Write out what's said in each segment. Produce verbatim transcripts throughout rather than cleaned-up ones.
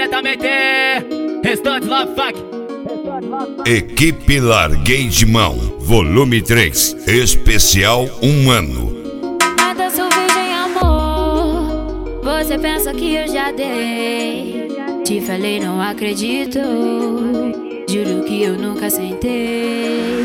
Diretamente, Restante Love Funk. Equipe Larguei de Mão, volume três, especial um ano. Nada sou virgem, amor. Você pensa que eu já dei. Te falei, não acredito. Juro que eu nunca sentei.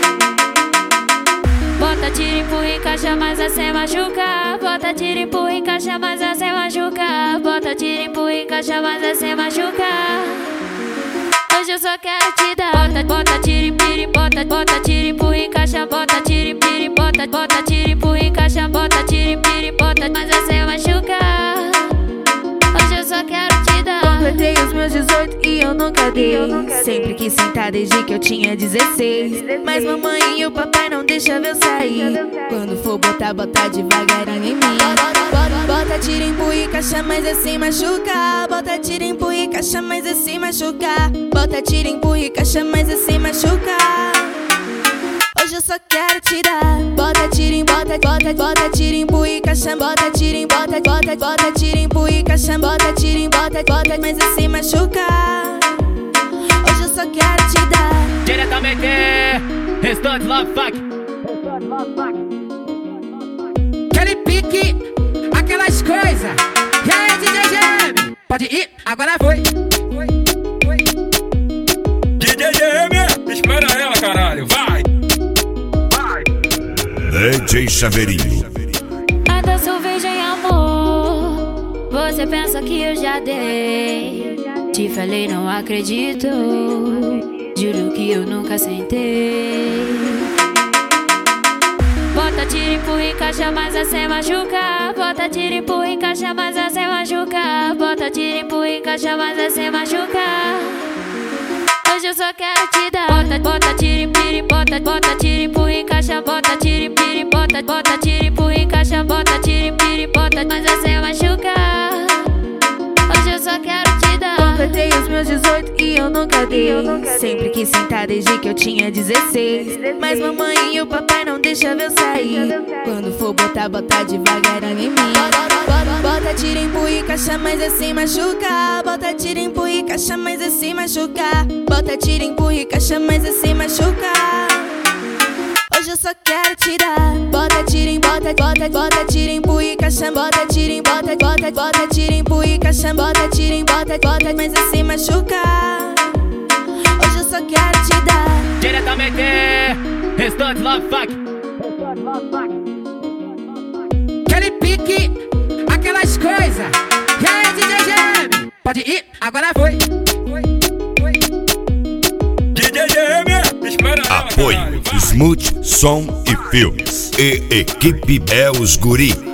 Bota, tira, empurra, encaixa, mas assim machuca. Bota, tira, empurra, encaixa, mas assim machuca. Bota, tira, empurra, encaixa, mas assim machuca. Hoje eu só quero te dar. Bota, bota, tira, empurra, bota, bota, tira, empurra, encaixa. Bota, tira, empurra, bota, bota, tira, empurra, encaixa. Bota, tira, empurra, bota, mas assim machuca. Hoje eu só quero te dar. Completei os meus dezoito e eu nunca dei. Sempre quis sentar desde que eu tinha dezesseis. Mas mamãe e o papai não deixam eu sair. Quando for botar, botar devagarinho em mim. Bota, tira, empurra, encaixa, mas assim machuca. Bota, tira, empurra, encaixa, mas assim machuca. Bota, tira, empurra, encaixa, mas assim machuca. Hoje eu só quero te dar. Bota, tira, bota, bota, bota, tira, empurra, encaixa. Bota, tira, bota, bota, bota, tira, empurra, encaixa. Bota, tira, bota, bota, mas assim machuca. Hoje eu só quero te dar. Diretamente, Restante Love Funk. Aquele pique, aquelas coisas. E aí, D J G M? Pode ir, agora foi. D J G M, espera ela, caralho, vai. Vai. D J Chaveirinho. Nada sou virgem, amor. Você pensa que eu já dei. Te falei, não acredito. Juro que eu nunca sentei. Bota, tira, empurra, encaixa, mas assim machuca. Bota, tira, empurra, encaixa, mas assim machuca. Bota, tira, empurra, encaixa, mas assim machuca. Hoje eu só quero te dar. Bota, bota, tira, empurra, bota, bota, tira, empurra, encaixa. Bota, tira, empurra, bota, bota, tira, empurra, encaixa. Bota, tira, empurra, bota, mas assim machuca. Hoje eu só quero te dar. Completei os meus dezoito e eu nunca dei. Sempre quis sentar desde que eu tinha dezesseis. Mas mamãe e o papai não deixam eu sair. Quando for botar, botar devagarinho em mim. Bota, tira, empurra, encaixa, mas assim machuca. Bota, tira, empurra, encaixa, mas assim machuca. Bota, tira, empurra, encaixa, mas assim machuca. Hoje eu só quero te dar. Bota, tira, bota, bota, bota, tira, empurra, encaixa. Bota, tira, bota, bota, bota, tira, empurra, encaixa. Bota, tira, bota, bota, mas assim machuca. Hoje eu só quero te dar. Diretamente, Restante Love Funk. Aquele pique, aquelas coisas. E aí, D J G M? Pode ir, agora foi. D J G M, espera ela, Apoio caralho, vai. Smooth Som e Filmes. E Equipe É os Guri.